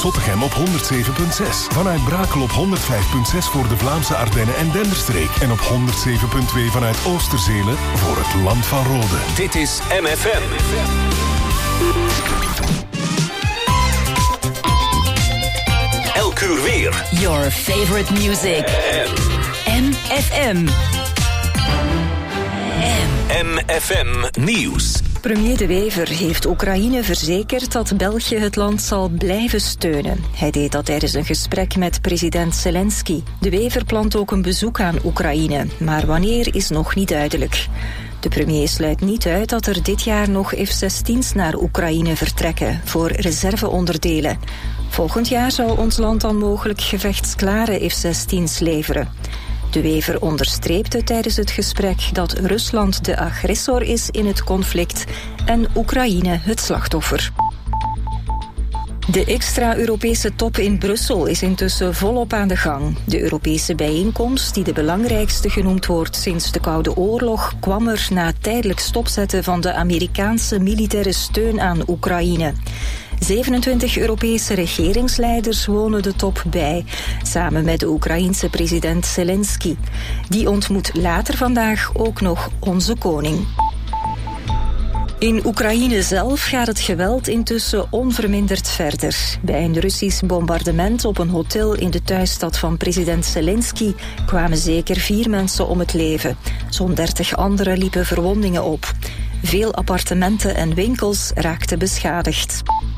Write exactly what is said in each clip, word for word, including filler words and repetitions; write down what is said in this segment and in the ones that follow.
Zottegem op honderd zeven komma zes. Vanuit Brakel op honderd vijf komma zes voor de Vlaamse Ardennen en Denderstreek. En op honderd zeven komma twee vanuit Oosterzelen voor het Land van Rode. Dit is M F M. Elk uur weer. Your favorite music. M F M. M F M Nieuws. Premier De Wever heeft Oekraïne verzekerd dat België het land zal blijven steunen. Hij deed dat tijdens een gesprek met president Zelensky. De Wever plant ook een bezoek aan Oekraïne, maar wanneer is nog niet duidelijk. De premier sluit niet uit dat er dit jaar nog F zestien's naar Oekraïne vertrekken voor reserveonderdelen. Volgend jaar zou ons land dan mogelijk gevechtsklare F zestien's leveren. De Wever onderstreepte tijdens het gesprek dat Rusland de agressor is in het conflict en Oekraïne het slachtoffer. De extra-Europese top in Brussel is intussen volop aan de gang. De Europese bijeenkomst, die de belangrijkste genoemd wordt sinds de Koude Oorlog, kwam er na tijdelijk stopzetten van de Amerikaanse militaire steun aan Oekraïne. zevenentwintig Europese regeringsleiders wonen de top bij, samen met de Oekraïense president Zelensky. Die ontmoet later vandaag ook nog onze koning. In Oekraïne zelf gaat het geweld intussen onverminderd verder. Bij een Russisch bombardement op een hotel in de thuisstad van president Zelensky kwamen zeker vier mensen om het leven. Zo'n dertig anderen liepen verwondingen op. Veel appartementen en winkels raakten beschadigd.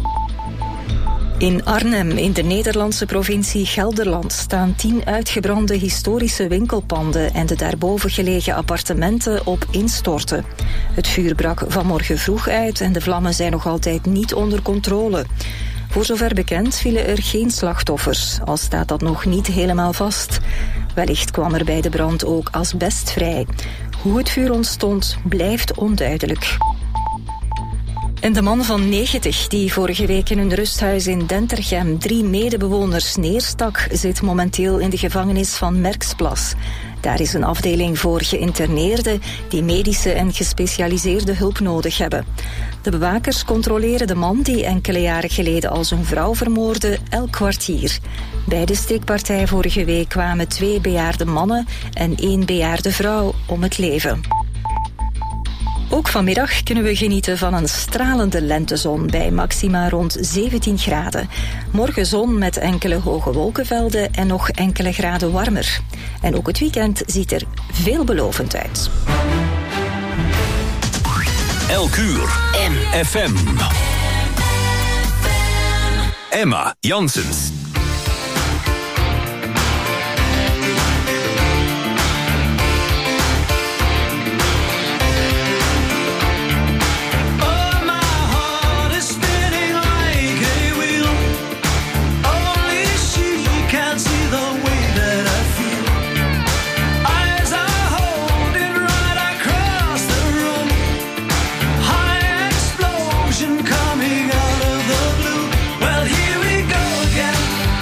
In Arnhem, in de Nederlandse provincie Gelderland, staan tien uitgebrande historische winkelpanden en de daarboven gelegen appartementen op instorten. Het vuur brak vanmorgen vroeg uit en de vlammen zijn nog altijd niet onder controle. Voor zover bekend vielen er geen slachtoffers, al staat dat nog niet helemaal vast. Wellicht kwam er bij de brand ook asbest vrij. Hoe het vuur ontstond, blijft onduidelijk. En de man van negentig, die vorige week in een rusthuis in Dentergem drie medebewoners neerstak, zit momenteel in de gevangenis van Merksplas. Daar is een afdeling voor geïnterneerden die medische en gespecialiseerde hulp nodig hebben. De bewakers controleren de man die enkele jaren geleden al zijn vrouw vermoordde elk kwartier. Bij de steekpartij vorige week kwamen twee bejaarde mannen en één bejaarde vrouw om het leven. Ook vanmiddag kunnen we genieten van een stralende lentezon bij maxima rond zeventien graden. Morgen zon met enkele hoge wolkenvelden en nog enkele graden warmer. En ook het weekend ziet er veelbelovend uit. Elk uur M F M. Emma Janssens. Coming out of the blue. Well, here we go again.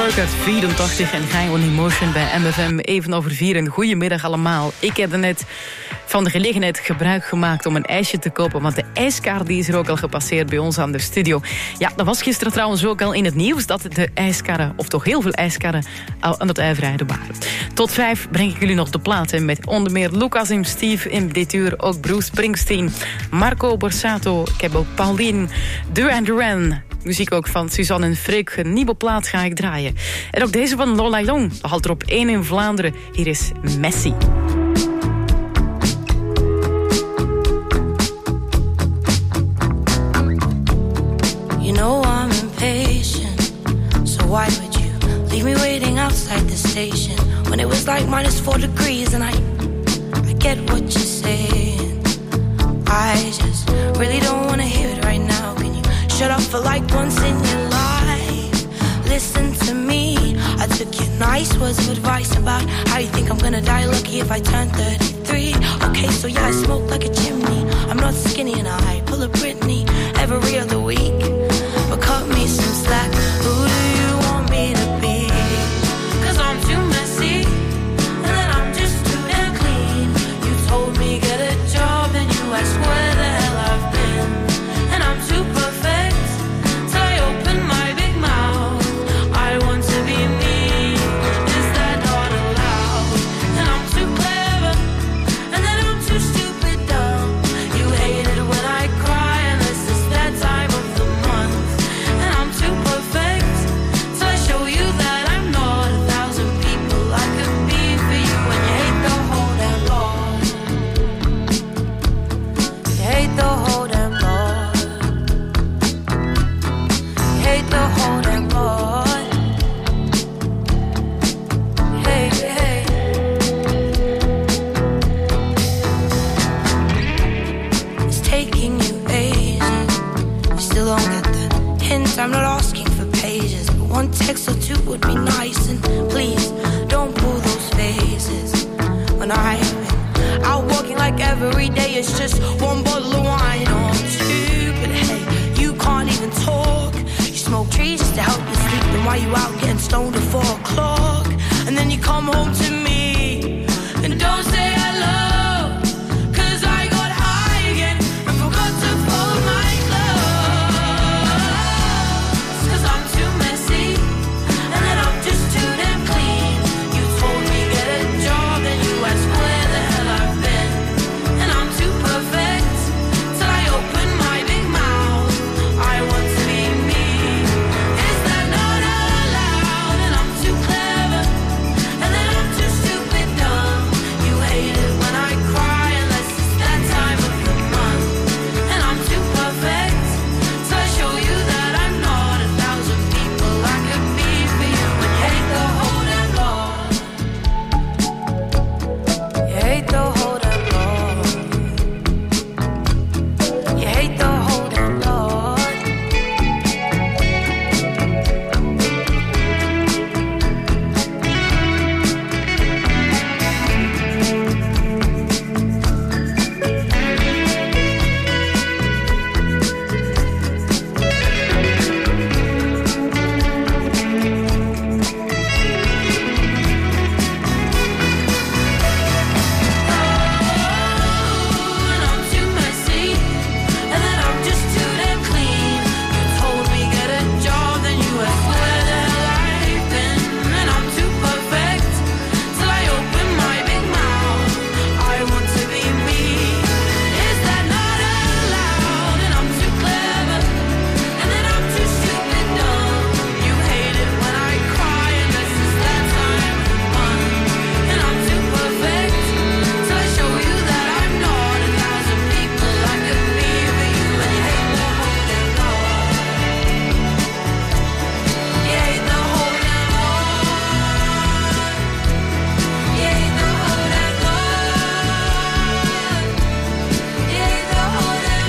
Park uit vierentachtig en High on Emotion bij M F M even over vier. En goedemiddag allemaal. Ik heb er net van de gelegenheid gebruik gemaakt om een ijsje te kopen, want de ijskar die is er ook al gepasseerd bij ons aan de studio. Ja, dat was gisteren trouwens ook al in het nieuws dat de ijskarren, of toch heel veel ijskarren, al aan het uitrijden waren. Tot vijf breng ik jullie nog de platen met onder meer Lucas en Steve in dit uur, ook Bruce Springsteen, Marco Borsato, ik heb ook Pauline, Duran Duran. Muziek ook van Suzanne en Freek. Een nieuwe plaat ga ik draaien. En ook deze van Lola Young. Dat haalt er op één in Vlaanderen. Hier is Messi. You know I'm impatient, so why would you leave me waiting outside the station when it was like minus four degrees and I, I get what you're saying. I just really don't want to hear it right now. Can you shut up for like once in your life? Listen to me. I took your nice words of advice about how you think I'm gonna die lucky if I turn thirty-three. Okay, so yeah, I smoke like a chimney. I'm not skinny and I pull a Britney every other week. But cut me some slack. Who do you want me to be? Cause I'm too messy and then I'm just too damn clean. You told me get a job and you asked where the hell I've been. And I'm too perfect till I open my big mouth. I want to be me. Is that not allowed? And I'm too clever and then I'm too stupid dumb. You hate it when I cry unless it's that time of the month. And I'm too perfect till I show you that I'm not a thousand people I could be for you. And you hate the whole damn lot. You hate the whole damn lot. You hate the whole damn lot. Hey, hey. It's taking you ages. You still don't get the hint. I'm not asking for pages, but one text or two would be nice. And please don't pull those faces when I've been out walking like every day. It's just one bottle of wine or two. But hey, you can't even talk. You smoke trees just to help you sleep. Then why you out getting stoned at four o'clock? And then you come home to me and don't say hello. Cause I got high again and forgot to fold my clothes. Cause I'm too messy and then I'm just too damn clean. You told me get a job and you asked where the hell I've been. And I'm too perfect till I open my big mouth. I want to be me. Is that not allowed? And I'm too clever and then I'm too stupid dumb. You hate it when I cry unless it's that time of the month. And I'm too perfect till I show you that I'm not a thousand people I could be for you. And you hate the whole damn lot. You hate the whole damn lot. You hate the whole damn lot. And I'm too messy and then I'm just too damn clean. You told me get a job, then you asked where the hell I've been. And I'm too perfect till I open my big mouth. I want to be me. Is that not allowed? And I'm too clever and then I'm too stupid dumb. You hate it when I cry unless it's that time of the month. And I'm too perfect till I show you that I'm not a thousand people I could be for you. And you hate the whole damn lot. You hate the whole damn lot. You hate the whole damn lot. You hate the whole damn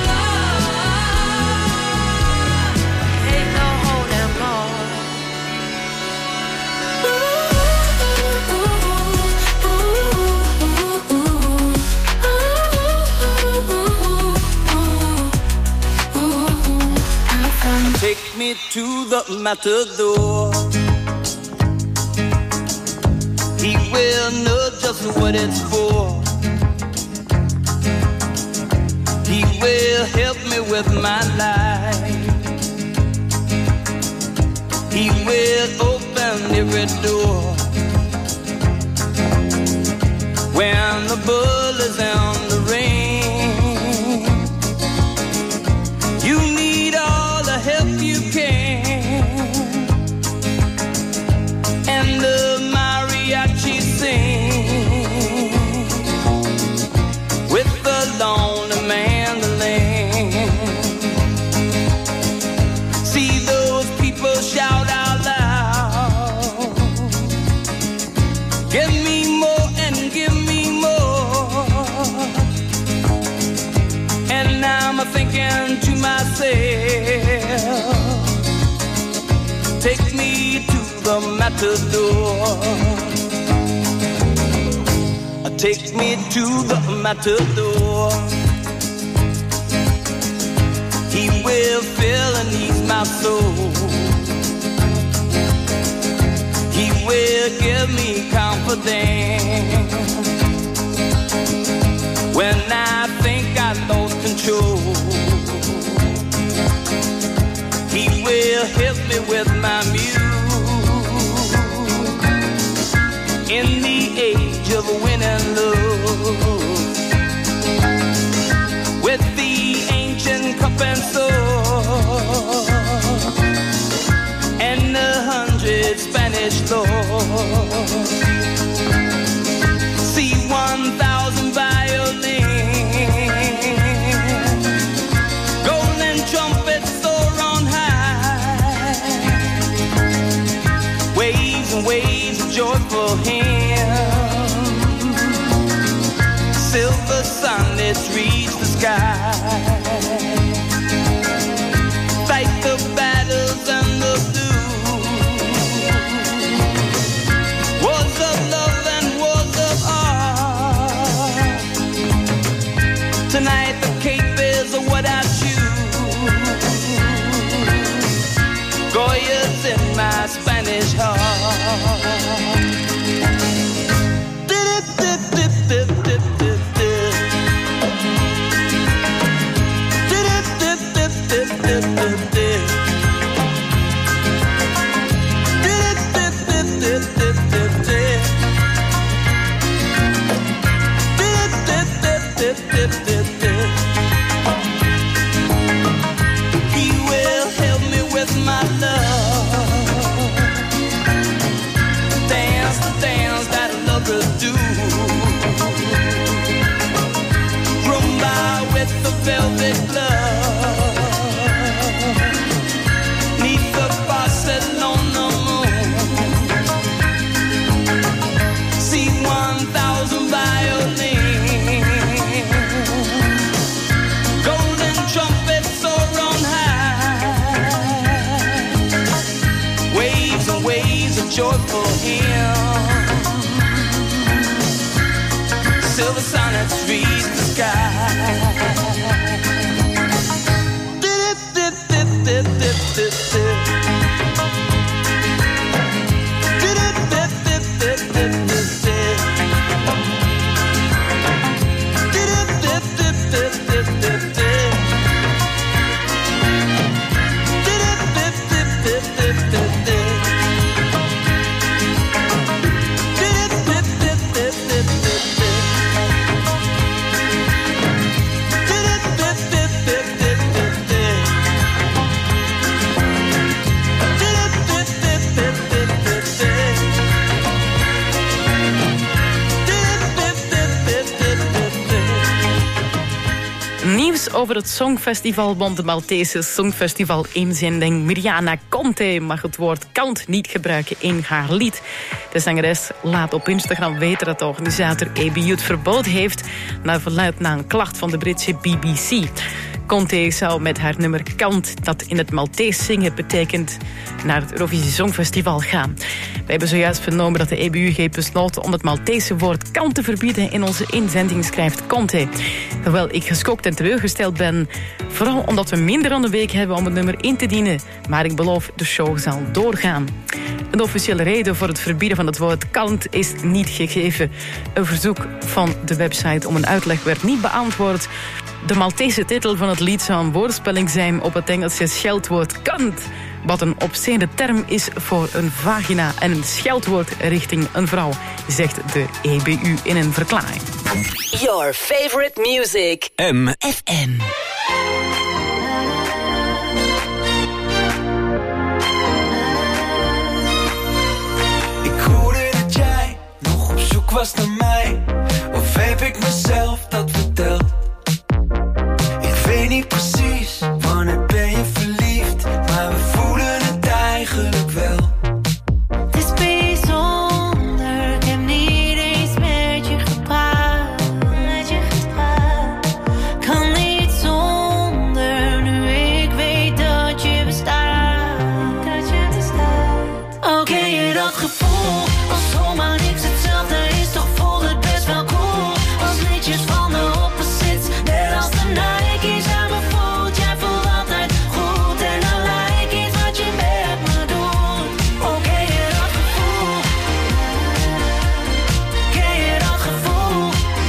lot. You hate the whole damn lot. Take me to the matador. will know just what it's for. He will help me with my life. He will open every door. When the bull is in the rain, you need all the help you can. And the mariachi sing with the lonely mandolin. See those people shout out loud, give me more and give me more. And I'm thinking to myself, take me to the matador. Take me to the matador. He will fill and ease my soul. He will give me confidence when I think I lost control. He will help me with my muse in the age of winning love, with the ancient cup and sword and a hundred Spanish lords. See one thousand violins, golden trumpets soar on high, waves and waves of joyful hymns, silver sunlets reach the sky, fight the battles and the blues, wars of love and wars of art. Tonight the cape is what I choose, Goya's in my Spanish heart. He will help me with my love, dance the dance that lovers do, rumba with the velvet glove, neath the Barcelona moon. See one thousand violins, golden trumpets soar on high, waves and waves of joyful hymns, silver sonnets reach the sky. Nieuws over het Songfestival, want de Maltese Songfestival-inzending Mirjana Conte mag het woord kant niet gebruiken in haar lied. De zangeres laat op Instagram weten dat de organisator A B U het verboden heeft naar verluidt na een klacht van de Britse B B C. Conte zou met haar nummer Kant, dat in het Maltees zingen betekent, naar het Eurovisie Songfestival gaan. We hebben zojuist vernomen dat de E B U heeft besloten om het Maltese woord kant te verbieden in onze inzending, schrijft Conte. Terwijl ik geschokt en teleurgesteld ben, vooral omdat we minder dan een week hebben om het nummer in te dienen. Maar ik beloof, de show zal doorgaan. Een officiële reden voor het verbieden van het woord kant is niet gegeven. Een verzoek van de website om een uitleg werd niet beantwoord. De Maltese titel van het lied zou een woordspeling zijn op het Engelse scheldwoord kant, wat een obscene term is voor een vagina en een scheldwoord richting een vrouw, zegt de E B U in een verklaring. Your favorite music. M. F M. Ik hoorde dat jij nog op zoek was naar mij. Of heb ik mezelf dat verteld? Ik weet niet precies wanneer ben je verliefd, maar we voelen het eigenlijk wel. Het is bijzonder, ik heb niet eens met je gepraat. Met je gepraat. Kan niet zonder, nu ik weet dat je bestaat. Dat je bestaat. Oh, ken je dat gevoel? Als zomaar niks hetzelfde is, toch voelt het best wel cool. Als liedjes van de opposites, net als de Nike's aan mijn voet. Jij voelt altijd goed en dan lijkt iets wat je met me doet. Oh, ken je dat gevoel? Ken je dat gevoel?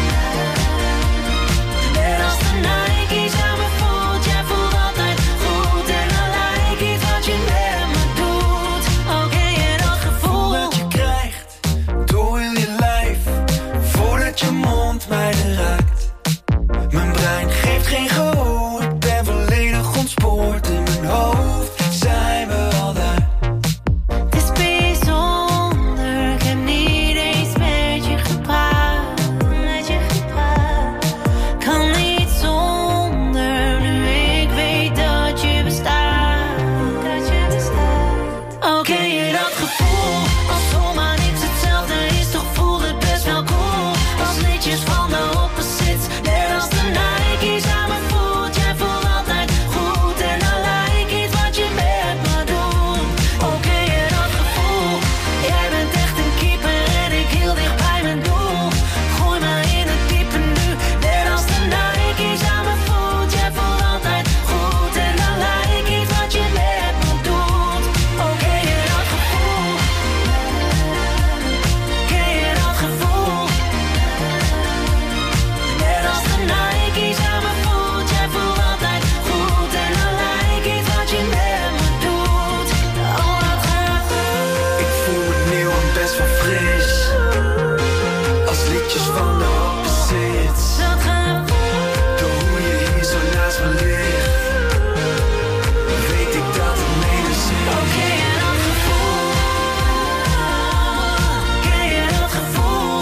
Net als de Nike's aan mijn voet. Jij voelt altijd goed en dan lijkt iets wat je met me doet. Oh, ken je dat gevoel? Dat je krijgt door heel je lijf, voordat je mond mij raakt. Mijn brein geeft geen gehoor, ik ben volledig ontspoord. In mijn hoofd zijn we al daar. Het is bijzonder, ik heb niet eens met je gepraat. Met je gepraat. Kan niet zonder, nu ik weet dat je bestaat. Dat je bestaat. Oh, ken je dat gevoel? Als zomaar niks hetzelfde is, toch voelt het best wel cool. Als liedjes van de opposites, net als de Nike's aan mijn voet. Jij voelt altijd goed en dan lijkt iets wat je met me doet. Oh, ken je dat gevoel? Jij bent echt een keeper en ik heel dicht bij mijn doel. Gooi me in het diepe nu, net als de Nike's aan mijn voet. Jij voelt altijd goed en dan lijkt iets wat je met me doet. Oh, ken je dat gevoel? Ken je dat gevoel? Net als de Nike's aan mijn voet. Jij voelt altijd goed en dan lijkt iets wat je met me doet. Oh, dat gaat goed. Ik voel me nieuw en best wel fris, als liedjes van de opposites. Dat gaat goed. Door hoe je hier zo naast me ligt, weet ik dat het mede zit. Oh, ken je dat gevoel? Ken je dat gevoel?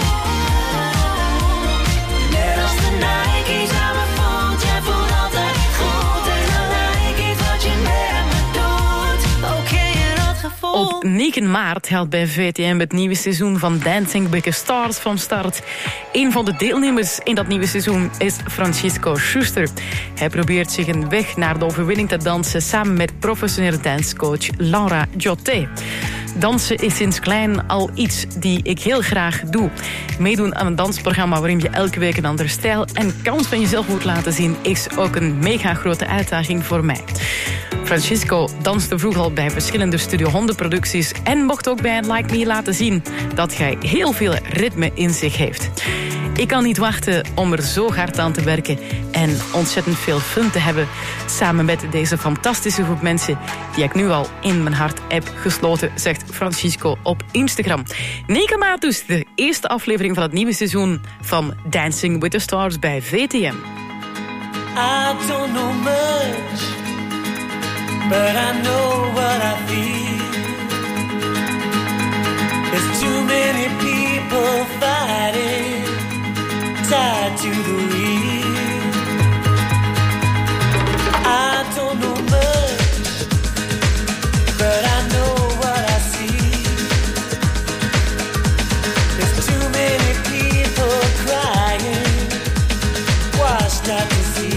Net als de Nike's aan mijn voet. Jij voelt altijd goed en dan lijkt iets wat je met me doet. Oh, ken je dat gevoel? Op negen maart gaat bij V T M het nieuwe seizoen van Dancing with the Stars van start. Een van de deelnemers in dat nieuwe seizoen is Francisco Schuster. Hij probeert zich een weg naar de overwinning te dansen samen met professionele dancecoach Laura Joté. Dansen is sinds klein al iets die ik heel graag doe. Meedoen aan een dansprogramma waarin je elke week een andere stijl en kans van jezelf moet laten zien is ook een mega grote uitdaging voor mij. Francisco danste vroeg al bij verschillende Studio honderd producties en mocht ook bij Like Me laten zien dat hij heel veel ritme in zich heeft. Ik kan niet wachten om er zo hard aan te werken en ontzettend veel fun te hebben samen met deze fantastische groep mensen die ik nu al in mijn hart heb gesloten, zegt Francisco op Instagram. negen maart dus, de eerste aflevering van het nieuwe seizoen van Dancing with the Stars bij V T M. I don't know much, but I know what I feel. There's too many people fighting, tied to the wheel. I don't know much, but I know what I see. There's too many people crying, washed out to sea.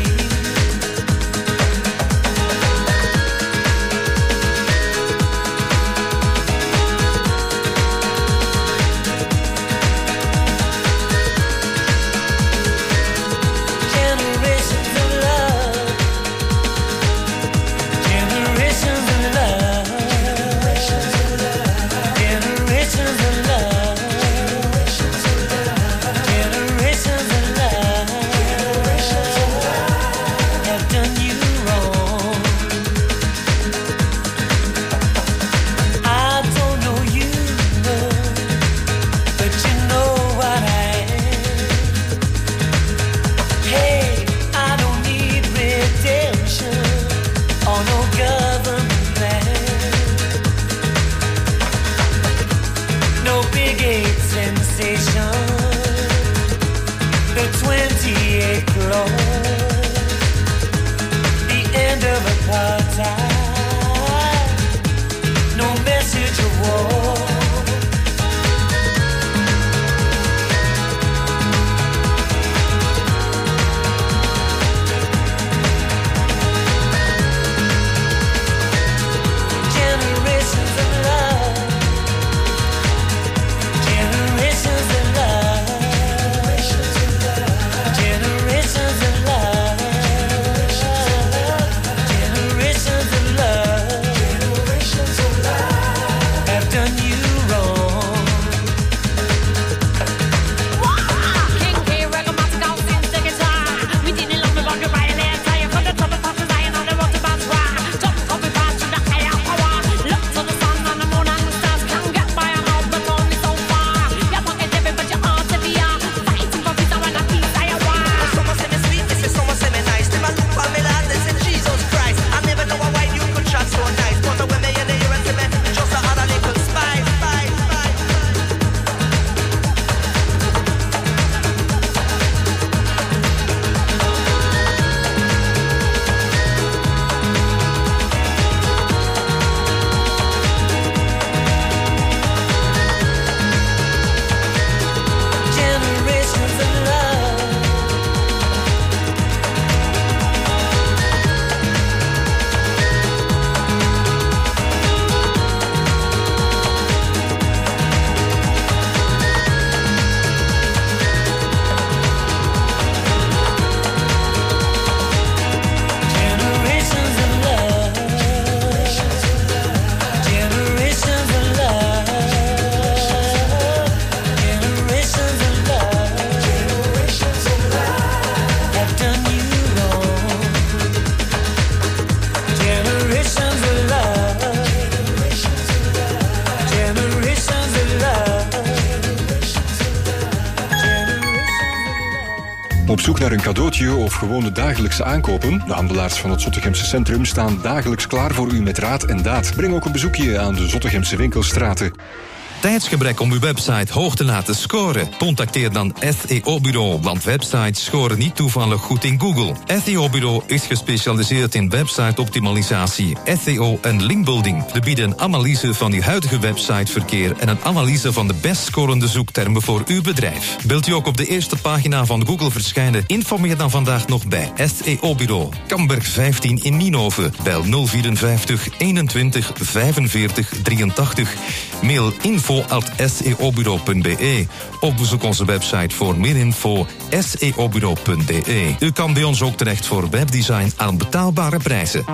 zoek naar een cadeautje of gewone dagelijkse aankopen? De handelaars van het Zottegemse centrum staan dagelijks klaar voor u met raad en daad. Breng ook een bezoekje aan de Zottegemse winkelstraten. Tijdsgebrek om uw website hoog te laten scoren? Contacteer dan S E O-bureau, want websites scoren niet toevallig goed in Google. S E O-bureau is gespecialiseerd in website-optimalisatie, S E O en linkbuilding. We bieden een analyse van uw huidige websiteverkeer en een analyse van de best scorende zoektermen voor uw bedrijf. Wilt u ook op de eerste pagina van Google verschijnen? Informeer dan vandaag nog bij S E O-bureau. Kamberg vijftien in Nienhoven. Bel nul vierenvijftig eenentwintig vijfenveertig drieëntachtig. Mail info at s e o bureau punt b e of bezoek onze website voor meer info s e o bureau punt b e. U kan bij ons ook terecht voor webdesign aan betaalbare prijzen.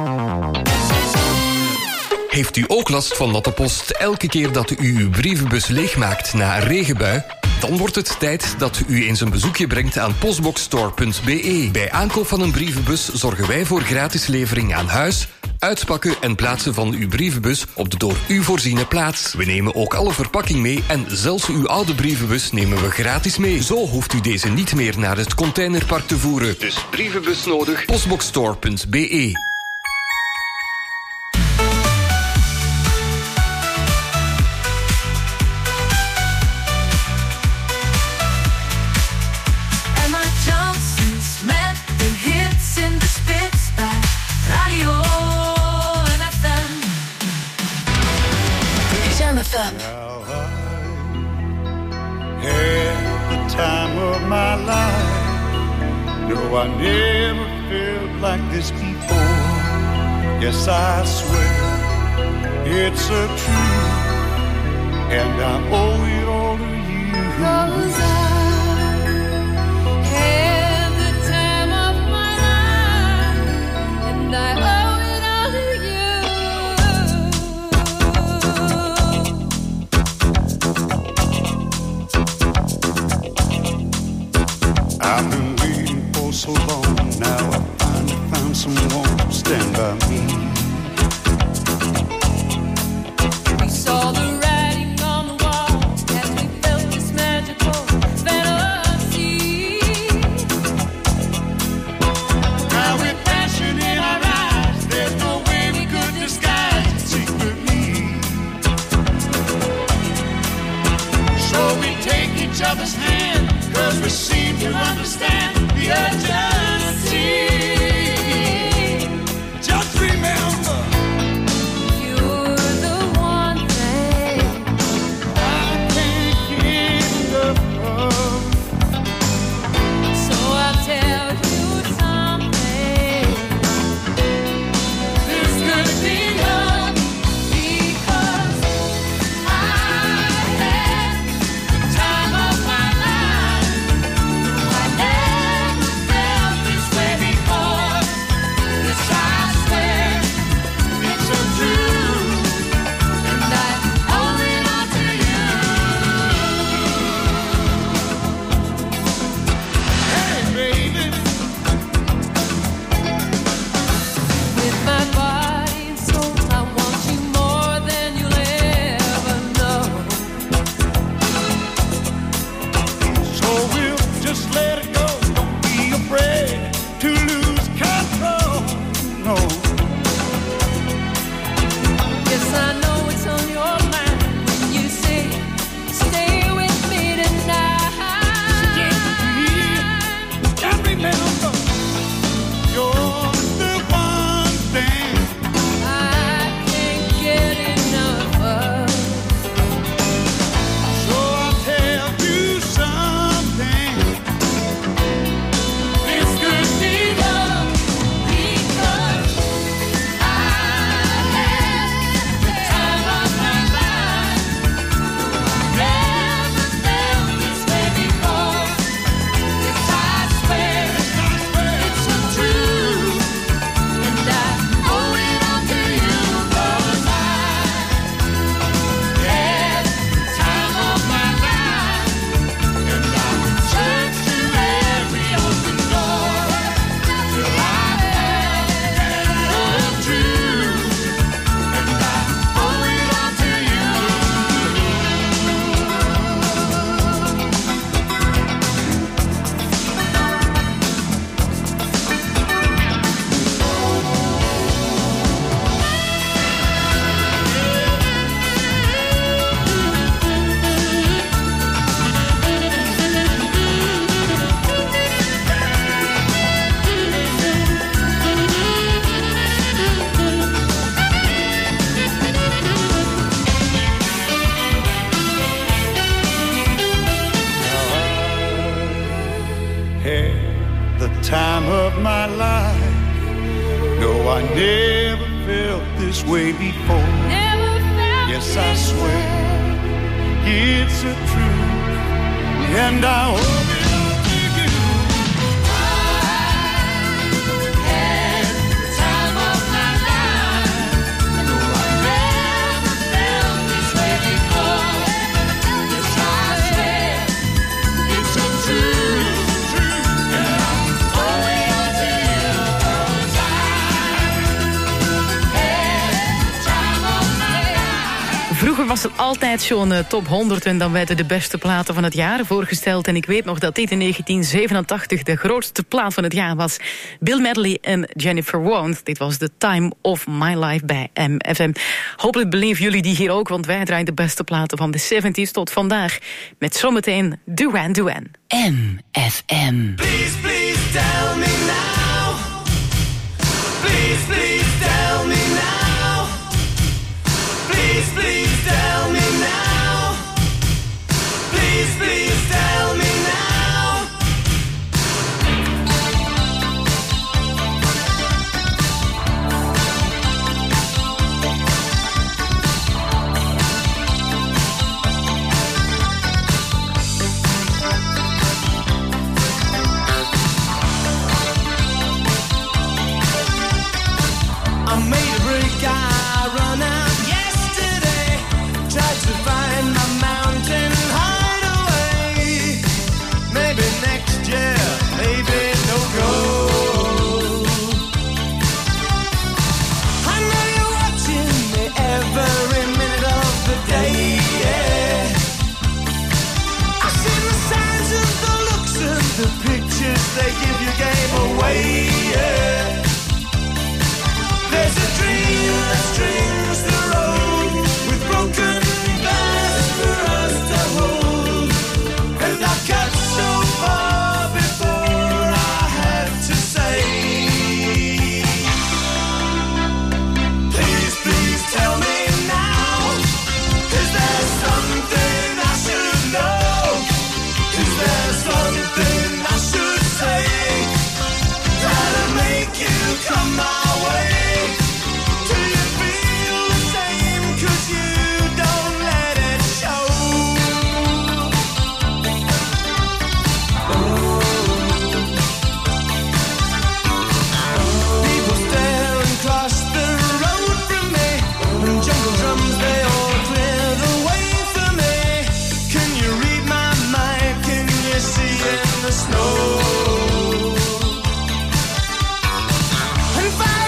Heeft u ook last van natte post elke keer dat u uw brievenbus leegmaakt na een regenbui? Dan wordt het tijd dat u eens een bezoekje brengt aan postboxstore punt b e. Bij aankoop van een brievenbus zorgen wij voor gratis levering aan huis, uitpakken en plaatsen van uw brievenbus op de door u voorziene plaats. We nemen ook alle verpakking mee en zelfs uw oude brievenbus nemen we gratis mee. Zo hoeft u deze niet meer naar het containerpark te voeren. Dus brievenbus nodig, postboxstore punt b e. Now I had the time of my life. No, I never felt like this before. Yes, I swear it's a truth, and I owe it all to you. 'Cause I had the time of my life, and I owe it all to you. I've been waiting for so long. Now I finally found someone to stand by me. We saw the writing on the wall as we felt this magical fantasy. Now with passion in our eyes, there's no way we could disguise it secretly. So we take each other's hand, 'cause we seem to understand the urgency. Just remember time of my life. No, I never felt this way before. Never felt yes, I swear it's a truth, and I hope it. Vroeger was er altijd zo'n uh, top honderd en dan werden de beste platen van het jaar voorgesteld. En ik weet nog dat dit in negentien zevenentachtig de grootste plaat van het jaar was. Bill Medley en Jennifer Warnes. Dit was The Time of My Life bij M F M. Hopelijk beleven jullie die hier ook, want wij draaien de beste platen van de zeventig tot vandaag. Met zometeen Duran Duran. M F M. Please, please tell me now. Please, please tell me now. Please, please tell me now. Please, please tell me now. I made a break, I run out yesterday. Tried to find my mountain hideaway. Maybe next year, maybe no go. I know you're watching me every minute of the day, yeah. I see the signs and the looks and the pictures they give you gave away, yeah. There's a dream that strings the road with broken glass for us to hold. And I got so far before I had to say, please, please tell me now. Is there something I should know? Is there something I should say that'll make you come my way? Snow. And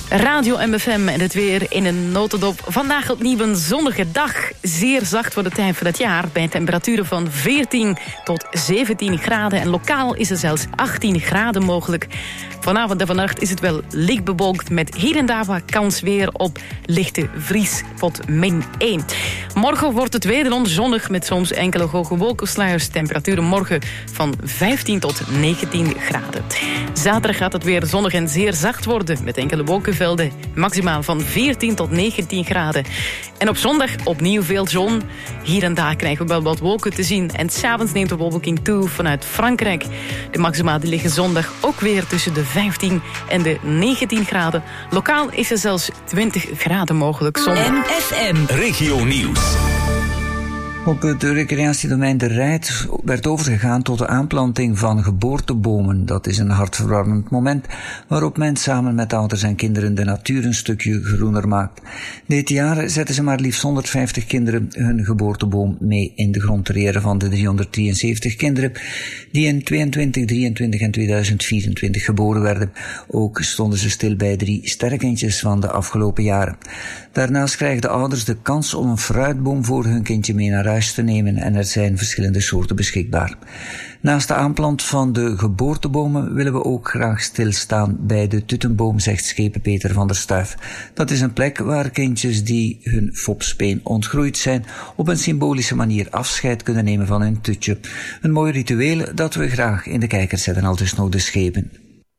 Radio M F M en het weer in een notendop. Vandaag opnieuw een zonnige dag. Zeer zacht voor de tijd van het jaar. Bij temperaturen van veertien tot zeventien graden. En lokaal is er zelfs achttien graden mogelijk. Vanavond en vannacht is het wel licht bewolkt met hier en daar wat kans weer op lichte vries tot min één. Morgen wordt het wederom zonnig met soms enkele hoge wolkensluiers. Temperaturen morgen van vijftien tot negentien graden. Zaterdag gaat het weer zonnig en zeer zacht worden met enkele wolkenvelden. Maximaal van veertien tot negentien graden. En op zondag opnieuw veel zon. Hier en daar krijgen we wel wat wolken te zien. En 's avonds neemt de bewolking toe vanuit Frankrijk. De maxima die liggen zondag ook weer tussen de vijftien en de negentien graden. Lokaal is er zelfs twintig graden mogelijk zondag. M F M Regio Nieuws. Op het recreatiedomein De Rijt werd overgegaan tot de aanplanting van geboortebomen. Dat is een hartverwarmend moment waarop men samen met ouders en kinderen de natuur een stukje groener maakt. Dit jaar zetten ze maar liefst honderdvijftig kinderen hun geboorteboom mee in de grondterrière van de driehonderddrieënzeventig kinderen die in tweeëntwintig, drieëntwintig en tweeduizend vierentwintig geboren werden. Ook stonden ze stil bij drie sterrenkindjes van de afgelopen jaren. Daarnaast krijgen de ouders de kans om een fruitboom voor hun kindje mee naar huis te nemen en er zijn verschillende soorten beschikbaar. Naast de aanplant van de geboortebomen willen we ook graag stilstaan bij de tuttenboom, zegt schepen Peter van der Stuif. Dat is een plek waar kindjes die hun fopspeen ontgroeid zijn op een symbolische manier afscheid kunnen nemen van hun tutje. Een mooi ritueel dat we graag in de kijker zetten, aldus nog de schepen.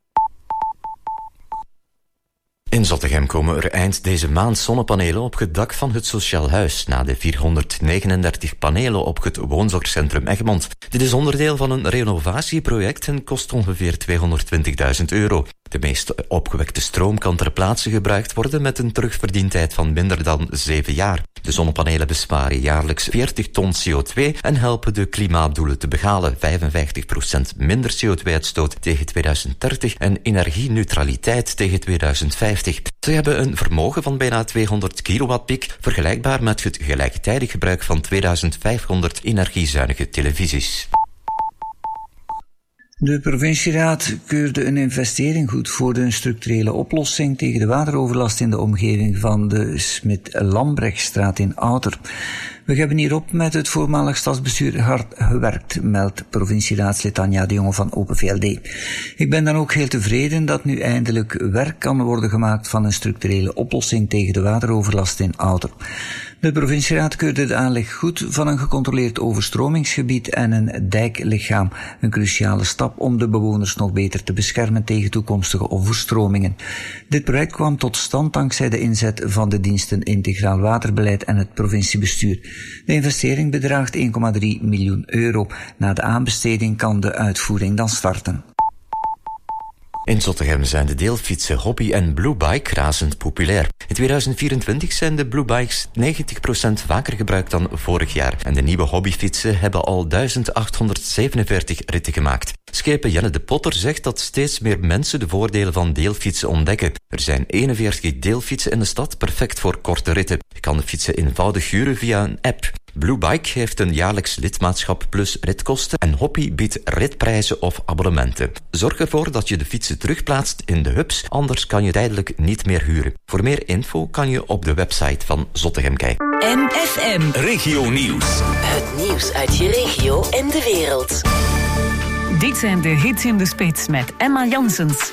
In Zottegem komen er eind deze maand zonnepanelen op het dak van het Sociaal Huis, na de vierhonderdnegenendertig panelen op het woonzorgcentrum Egmond. Dit is onderdeel van een renovatieproject en kost ongeveer tweehonderdtwintigduizend euro. De meest opgewekte stroom kan ter plaatse gebruikt worden met een terugverdientijd van minder dan zeven jaar. De zonnepanelen besparen jaarlijks veertig ton C O twee en helpen de klimaatdoelen te behalen. vijfenvijftig procent minder C O twee uitstoot tegen tweeduizend dertig en energieneutraliteit tegen tweeduizend vijftig. Ze hebben een vermogen van bijna tweehonderd kilowattpiek, vergelijkbaar met het gelijktijdig gebruik van tweeduizend vijfhonderd energiezuinige televisies. De provincieraad keurde een investering goed voor de structurele oplossing tegen de wateroverlast in de omgeving van de Smit-Lambrechtstraat in Outer. We hebben hierop met het voormalig stadsbestuur hard gewerkt, meldt provincieraadslid Tanja de Jonge van Open V L D. Ik ben dan ook heel tevreden dat nu eindelijk werk kan worden gemaakt van een structurele oplossing tegen de wateroverlast in Outer. De provincieraad keurde de aanleg goed van een gecontroleerd overstromingsgebied en een dijklichaam, een cruciale stap om de bewoners nog beter te beschermen tegen toekomstige overstromingen. Dit project kwam tot stand dankzij de inzet van de diensten Integraal Waterbeleid en het provinciebestuur. De investering bedraagt één komma drie miljoen euro. Na de aanbesteding kan de uitvoering dan starten. In Zottegem zijn de deelfietsen Hobby en Bluebike razend populair. In tweeduizend vierentwintig zijn de Bluebikes negentig procent vaker gebruikt dan vorig jaar. En de nieuwe hobbyfietsen hebben al duizend achthonderdzevenenveertig ritten gemaakt. Schepen Jenne de Potter zegt dat steeds meer mensen de voordelen van deelfietsen ontdekken. Er zijn eenenveertig deelfietsen in de stad, perfect voor korte ritten. Je kan de fietsen eenvoudig huren via een app. Bluebike heeft een jaarlijks lidmaatschap plus ritkosten en Hobby biedt ritprijzen of abonnementen. Zorg ervoor dat je de fietsen terugplaatst in de hubs, anders kan je tijdelijk niet meer huren. Voor meer info kan je op de website van Zottegem kijken. M F M Regio Nieuws. Het nieuws uit je regio en de wereld. Dit zijn de hits in de spits met Emma Janssens.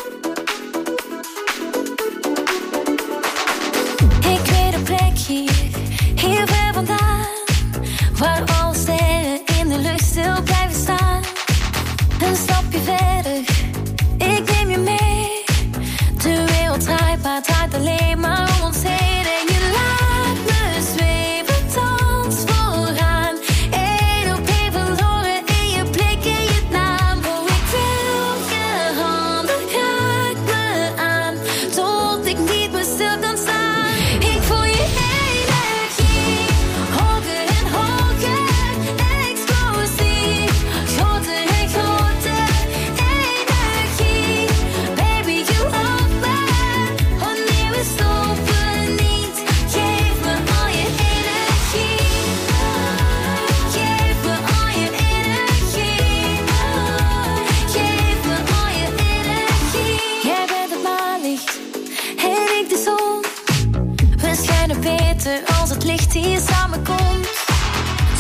Ik weet een plek hier, hier ver vandaan, waar alle sterren in de lucht stil blijven staan. Een stapje verder, ik neem je mee. De wereld draait, maar het draait alleen maar om ons heen. En je laat me zweven, dans vooraan. Eén op één verloren in je blik en je naam. Oh, ik wil je handen, raak me aan, tot ik niet meer stil kan staan. Ik voel je energie, hoger en hoger, explosief, groter en groter, energie. Baby, you open, wanneer we stoppen.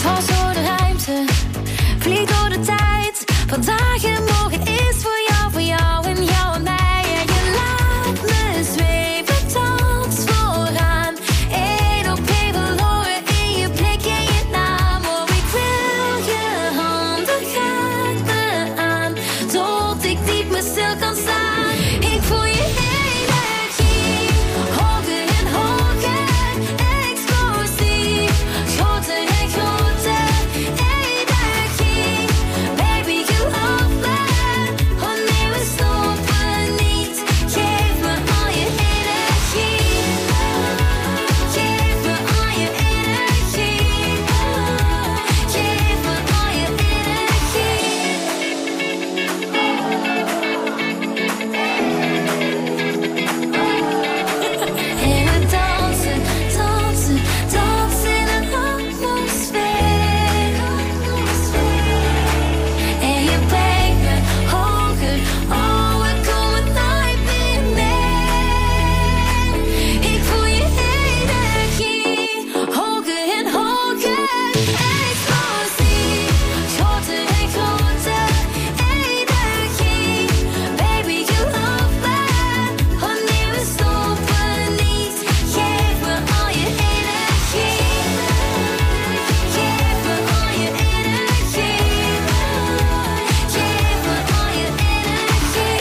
val zo de ruimte, vlieg door de tijd. Vandaag en morgen is voor jou, voor jou en jou en mij. En je laat me zweven tot vooraan. Eén op één verloren in je blik en je naam. Oh, ik wil je handen, raak me aan, tot ik niet meer stil kan staan. Ik voel je energie, hoger en hoger, explosie, groter en groter, energie. Baby, you love me, oh nee, we stoppen niet. Geef me al je energie, geef me al je energie, geef me al je En we dansen, dansen, dansen in een atmosfeer. En je brengt me hoger, oh, we komen nooit meer neer. Ik voel je energie, hoger en hoger, explosie, groter en groter, energie. Baby, you love me, oh nee, we stoppen niet. Geef me al je energie, geef me al je energie, geef me al je energie,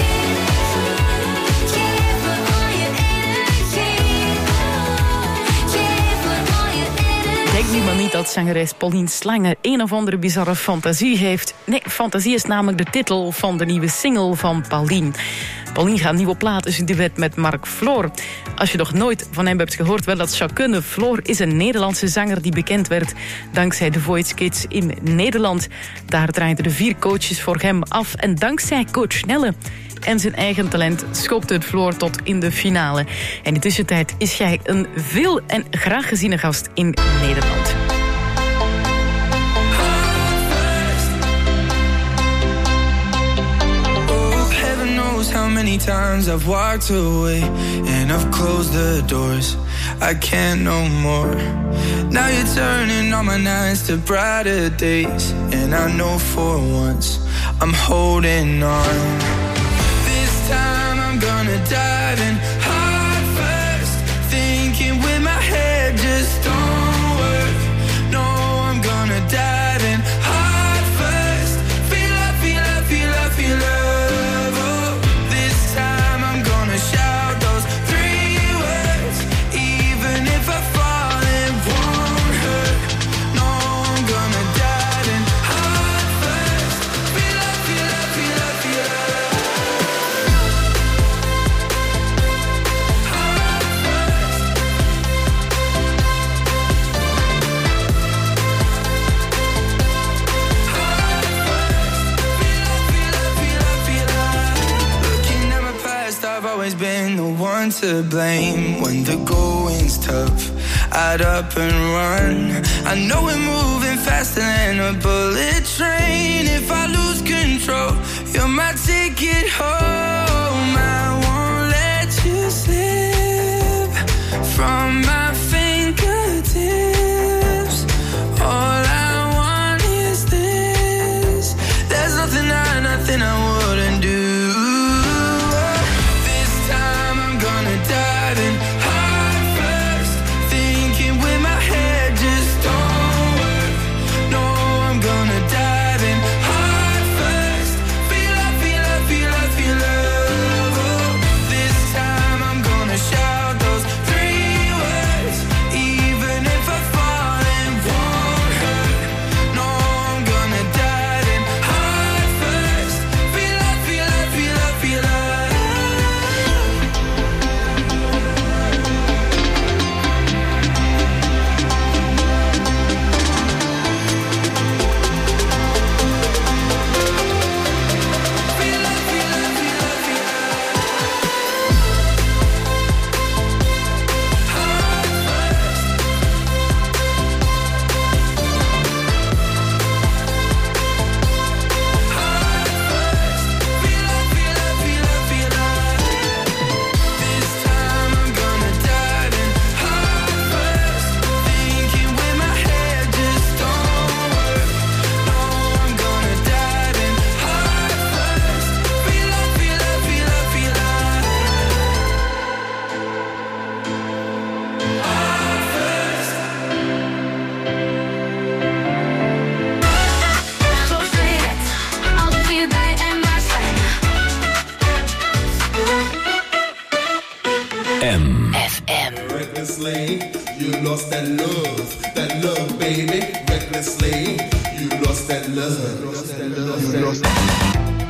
geef me al je energie, geef me al je energie. Denk nu maar niet dat zangeres Pauline Slange een of andere bizarre fantasie heeft. Nee, fantasie is namelijk de titel van de nieuwe single van Pauline. Pauline gaat een nieuwe plaat, dus in duet met Mark Floor. Als je nog nooit van hem hebt gehoord, wel dat zou kunnen. Floor is een Nederlandse zanger die bekend werd dankzij The Voice Kids in Nederland. Daar draaiden de vier coaches voor hem af. En dankzij coach Nelle en zijn eigen talent schopte het Floor tot in de finale. En in de tussentijd is jij een veel en graag geziene gast in Nederland. Oh, heaven knows how many times I've walked away and I've closed the doors. I can't no more. Now you're turning all my nights to brighter days, and I know for once I'm holding on. This time I'm gonna dive in heart first, thinking with my head just don't work. No, I'm gonna dive in heart first, feel love, feel love, feel love, feel love. Oh, this time I'm gonna shout those three words, even if I fall, it won't hurt. No, I'm gonna dive in heart first, feel love, feel love, feel love, feel love. Looking at my past, I've always been the one to blame. When the going's tough, I'd up and run. I know we're moving faster than a bullet train. If I lose control, you're my ticket home. I won't let you slip from my fingertips. All I want is this. There's nothing I, nothing I wouldn't do. This time I'm gonna dive in heart first, thinking with my head just don't work. No, I'm gonna dive in heart first, feel love, feel love, feel love, feel love. Oh, this time I'm gonna shout those three words, that love, that love, baby, recklessly. You lost that love, you lost that love, you lost that love.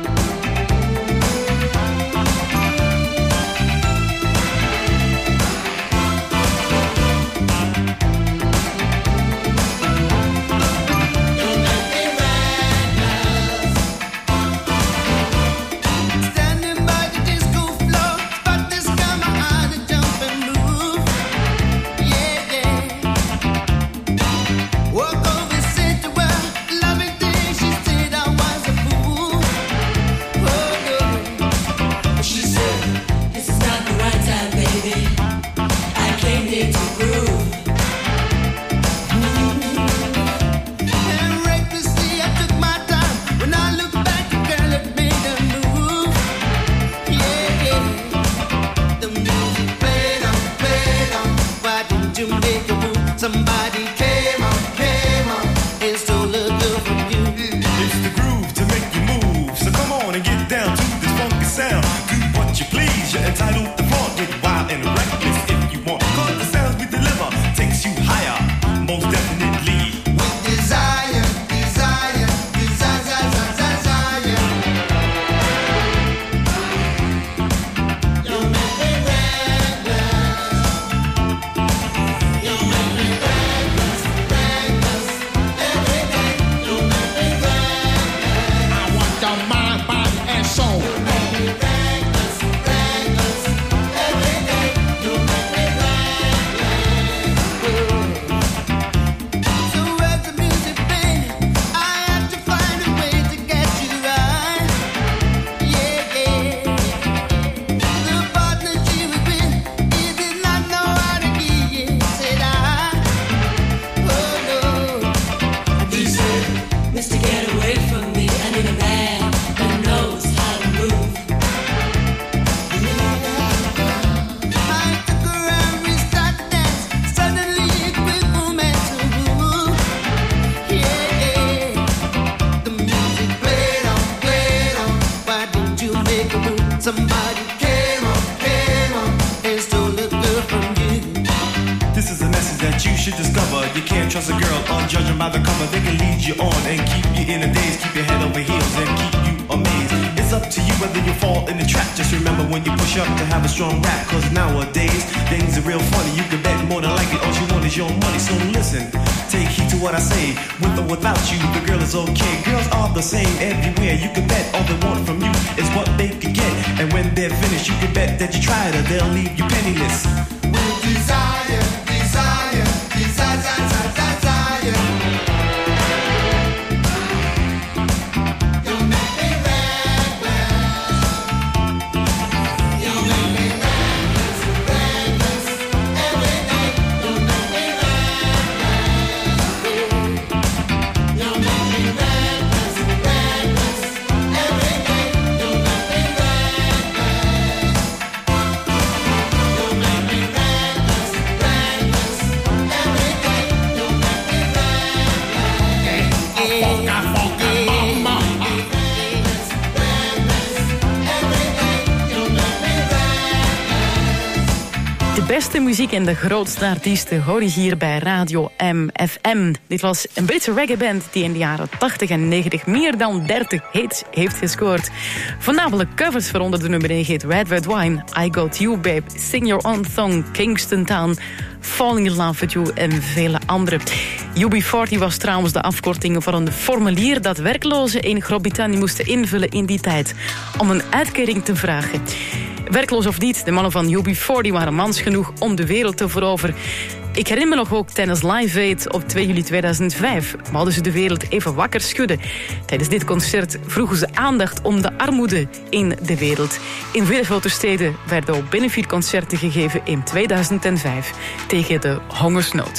Beste muziek en de grootste artiesten hoor je hier bij Radio M F M. Dit was een Britse reggae-band die in de jaren tachtig en negentig meer dan dertig hits heeft gescoord. Voornamelijk covers voor onder de nummer één hit Red Red Wine, I Got You Babe, Sing Your Own Song, Kingston Town, Falling in Love With You en vele andere. U B veertig was trouwens de afkorting voor een formulier dat werklozen in Groot-Brittannië moesten invullen in die tijd om een uitkering te vragen. Werkloos of niet, de mannen van U B veertig waren mans genoeg om de wereld te veroveren. Ik herinner me nog ook tijdens Live Aid op twee juli tweeduizend vijf. Hadden ze de wereld even wakker schudden. Tijdens dit concert vroegen ze aandacht om de armoede in de wereld. In veel grote steden werden ook benefietconcerten gegeven in tweeduizend vijf tegen de hongersnood.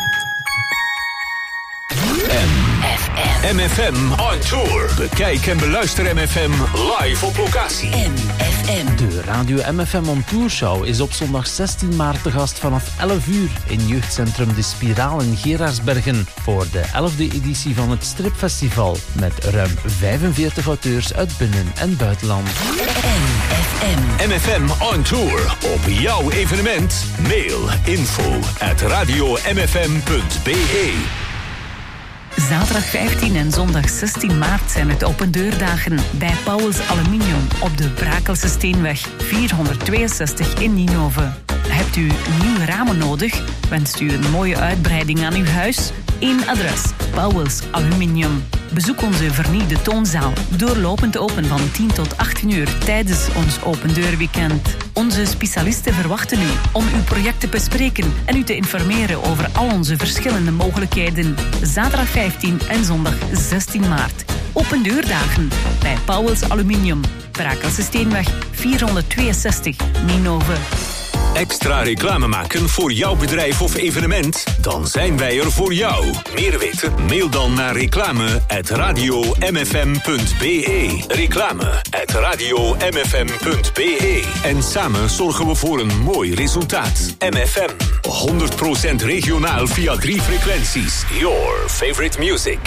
M F M on tour. Bekijk en beluister M F M live op locatie. M F M. De Radio M F M on Tour Show is op zondag zestien maart te gast vanaf elf uur in jeugdcentrum De Spiraal in Geraardsbergen voor de elfde editie van het Stripfestival met ruim vijfenveertig auteurs uit binnen- en buitenland. M F M. M F M on tour op jouw evenement? Mail info at radio m f m punt b e. Zaterdag vijftien en zondag zestien maart zijn het opendeurdagen bij Pauwels Aluminium op de Brakelse Steenweg vierhonderdtweeënzestig in Ninove. Hebt u nieuwe ramen nodig? Wenst u een mooie uitbreiding aan uw huis? Eén adres, Pauwels Aluminium. Bezoek onze vernieuwde toonzaal, doorlopend open van tien tot achttien uur tijdens ons opendeurweekend. Onze specialisten verwachten u om uw project te bespreken en u te informeren over al onze verschillende mogelijkheden. Zaterdag vijftien en zondag zestien maart. Opendeurdagen bij Pauwels Aluminium, Brakelse Steenweg vierhonderdtweeënzestig, Ninove. Extra reclame maken voor jouw bedrijf of evenement? Dan zijn wij er voor jou. Meer weten? Mail dan naar reclame at radio m f m punt b e. Reclame at radio m f m punt b e. En samen zorgen we voor een mooi resultaat. M F M, honderd procent regionaal via drie frequenties. Your favorite music.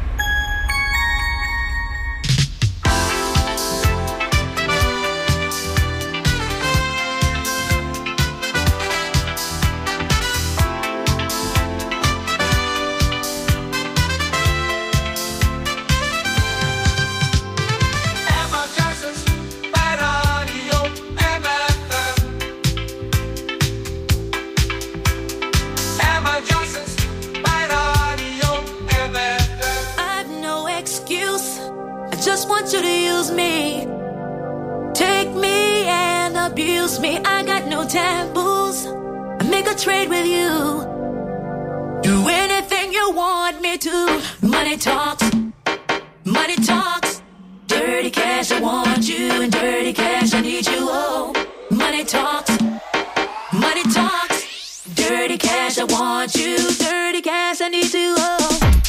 Trade with you. Do anything you want me to. Money talks, money talks. Dirty cash, I want you, and dirty cash, I need you. Oh, money talks, money talks. Dirty cash, I want you, dirty cash, I need you. Oh.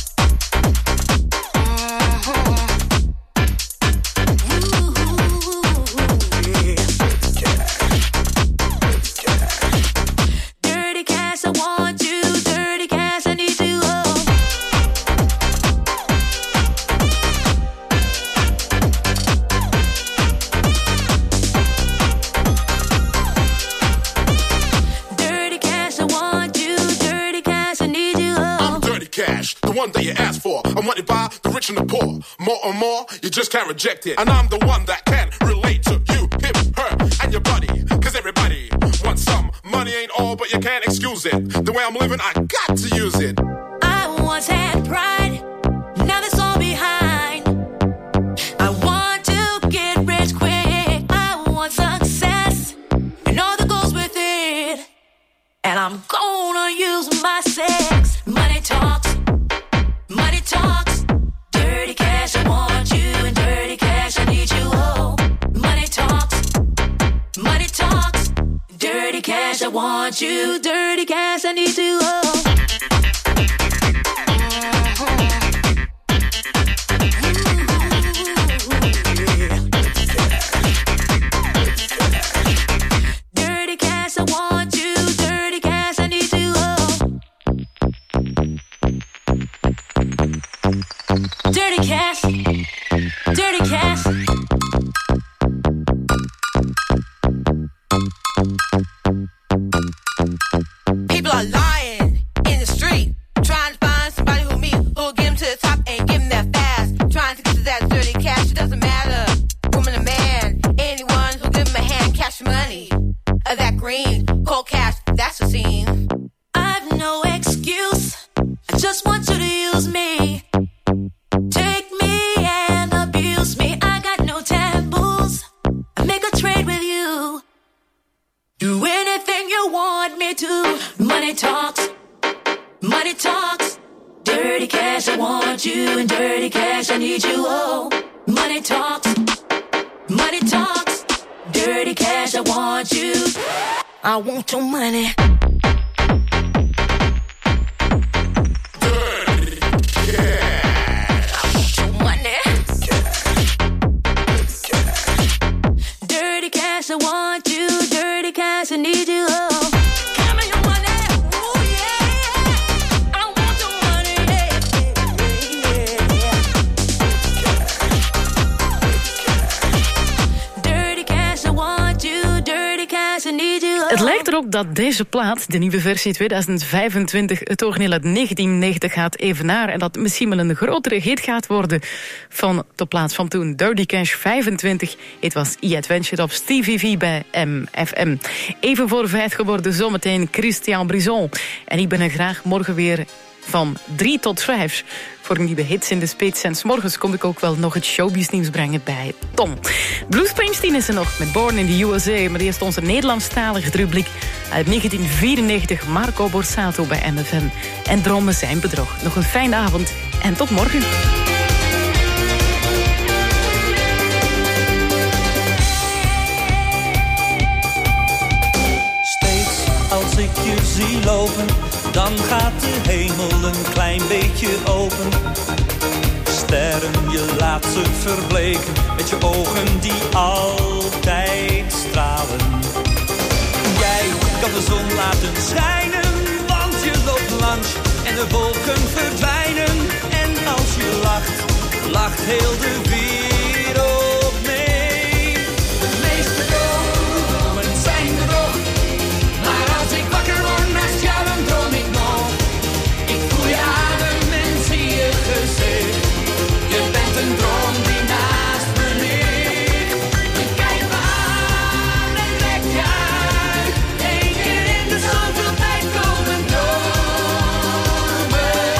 The one that you asked for. I'm wanted by the rich and the poor. More and more, you just can't reject it. And I'm the one that can relate to you, him, her, and your buddy. Cause everybody wants some. Money ain't all, but you can't excuse it. The way I'm living, I got to use it. I once had pride, now that's all behind. I want to get rich quick. I want success, and all that goes with it. And I'm gonna use my sex. Money talks. Money talks, dirty cash, I want you, and dirty cash, I need you, oh. Money talks, money talks, dirty cash, I want you, dirty cash, I need you, oh. Dirty cash, I want you, dirty cash, I need you, oh. Dirty cash, dirty cash. People are lying in the street, trying to find somebody who me, who'll get them to the top and give them that fast. Trying to get to that dirty cash, it doesn't matter. Woman or man, anyone who'll give them a hand, cash money. Of that green, cold cash, that's the scene. I've no excuse, I just want you to use me. Take me and abuse me. I got no taboos. I make a trade with you. Do anything you want me to. Money talks, money talks. Dirty cash, I want you, and dirty cash, I need you. Oh, money talks, money talks. Dirty cash, I want you. I want your money. I want you, dirty cash, I need you, oh. Give me your money, ooh, yeah. I want your money, yeah, yeah, yeah. Dirty cash, I want Het lijkt erop dat deze plaat, de nieuwe versie tweeduizend vijfentwintig... het origineel uit negentien negentig gaat evenaren... en dat misschien wel een grotere hit gaat worden van de plaat van toen. Dirty Cash vijfentwintig. Het was E-Adventure op Stevie V bij M F M. Even voor vijf geworden zometeen Christian Brison. En ik ben er graag morgen weer van drie tot vijf... voor nieuwe hits in de spits. En 's morgens kom ik ook wel nog het showbiznieuws brengen bij Tom. Bruce Springsteen is er nog met Born in the U S A. Maar eerst onze Nederlandstalige rubriek uit negentien vierennegentig. Marco Borsato bij M F M. En Dromen zijn bedrog. Nog een fijne avond en tot morgen. Steeds als ik je zie lopen, dan gaat de hemel een klein beetje open. Sterren, je laat ze verbleken, met je ogen die altijd stralen. Jij kan de zon laten schijnen, want je loopt langs en de wolken verdwijnen. En als je lacht, lacht heel de wereld mee. De meeste dromen zijn bedrog, maar als ik wakker word naast jou, dan droom ik nog. Ik voel je adem en zie je gezicht. Je bent een droom die naast me ligt. Je kijkt me aan en trekt je uit. Eén keer in de zoveel tijd komen dromen.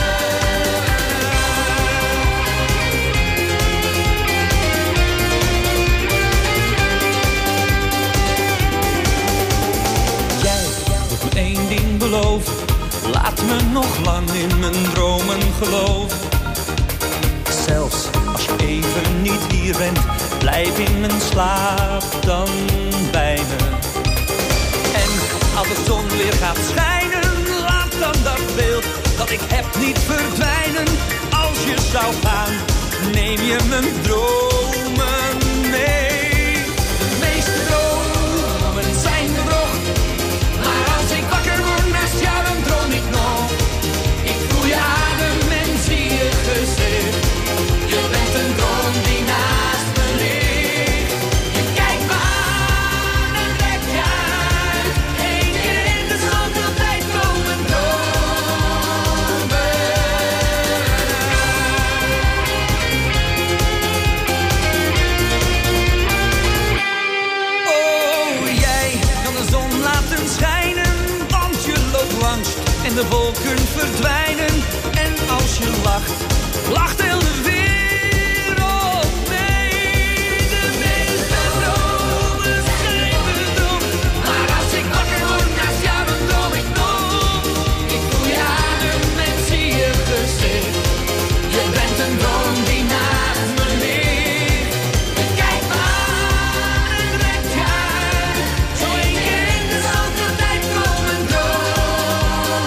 Jij moet me één ding beloven. Laat me nog lang in mijn dromen geloven. Zelfs als je even niet hier bent, blijf in mijn slaap dan bij me. En als de zon weer gaat schijnen, laat dan dat beeld dat ik heb niet verdwijnen. Als je zou gaan, neem je mijn dromen mee. De meeste dromen zijn bedrog, maar als ik wakker word naast jou, dan droom ik nog. Ik voel je adem en zie je gezicht. Je bent een droom die naast me ligt. Je kijkt me aan en trekt je uit. Eén keer in de zoveel tijd komen dromen. Oh, jij kan de zon laten schijnen, want je loopt langs en de wolken verdwijnen. En als je lacht, lacht heel de wereld mee. De meeste dromen zijn bedrog, maar als ik wakker word naast jou, dan droom ik nog. Ik voel je adem en zie je gezicht. Je bent een droom die naast me ligt. Je kijkt me aan en trekt je uit. Zo één keer in de zoveel tijd komen dromen.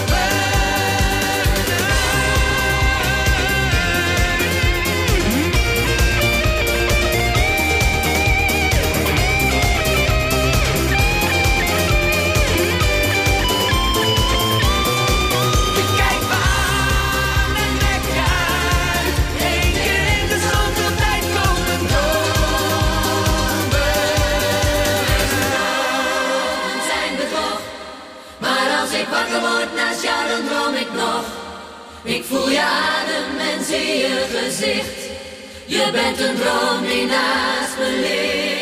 Je kijkt me aan en trekt je uit. Eén keer in de zoveel tijd komen dromen. Dromen zijn bedrog, maar als ik wakker word naast jou, dan droom ik nog. Ik voel je adem en zie je gezicht. Je bent een droom die naast me ligt.